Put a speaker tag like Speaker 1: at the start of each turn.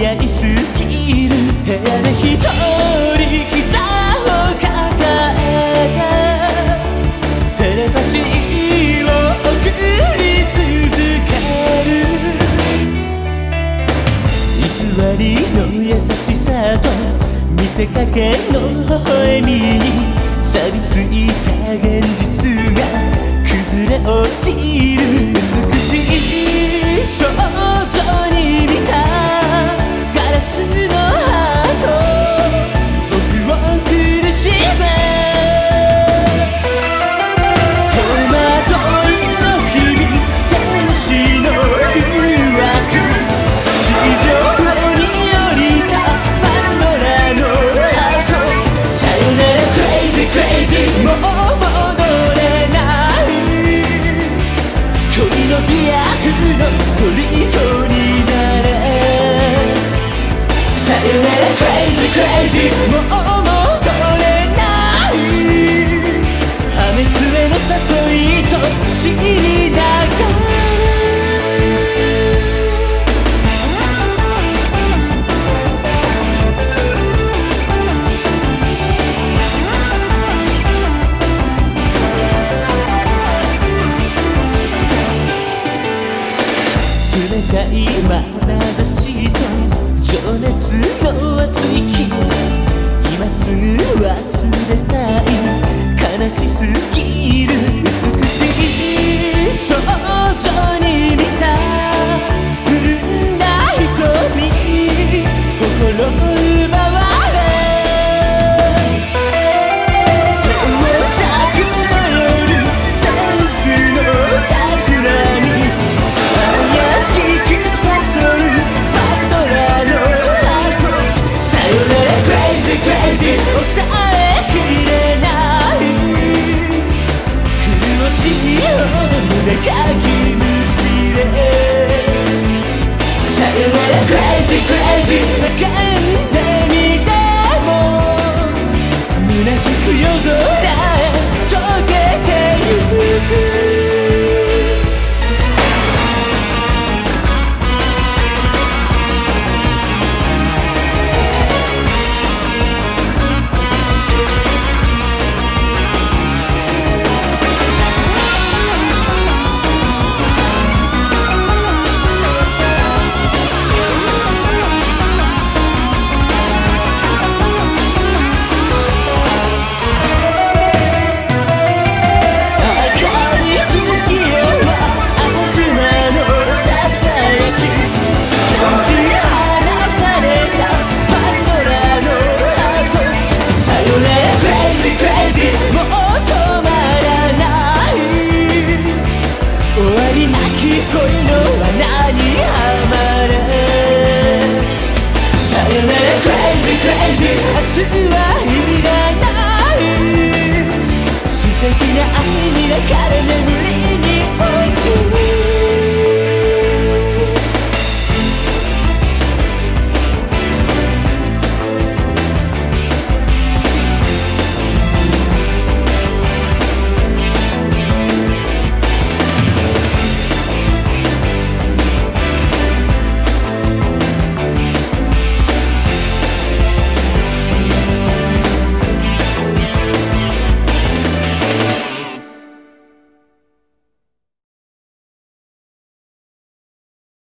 Speaker 1: 合いすぎる部屋で一人膝を抱えてテレパシーを送り続ける偽りの優しさと見せかけの微笑みに錆びついた現実が崩れ落ちる美しい少女に見たガラスのハート僕を苦しめ戸惑いの日々天使の誘惑地上に降りたパンドラの箱さよならクレイジークレイジーもう戻れない恋の美薬の虜になれさよならクレイジークレイジーもう戻れない破滅への誘いと知りながら冷たい眼差しと情熱の熱いキス今すぐ忘れたい悲しすぎる美しい少女に見た潤んだ瞳心奪われ遠尺の夜ゼウスの企み怪しく誘うパンドラの箱さよならクレイジークレイジー抑えきれない苦しい胸かきむしれさよならクレイジークレイジー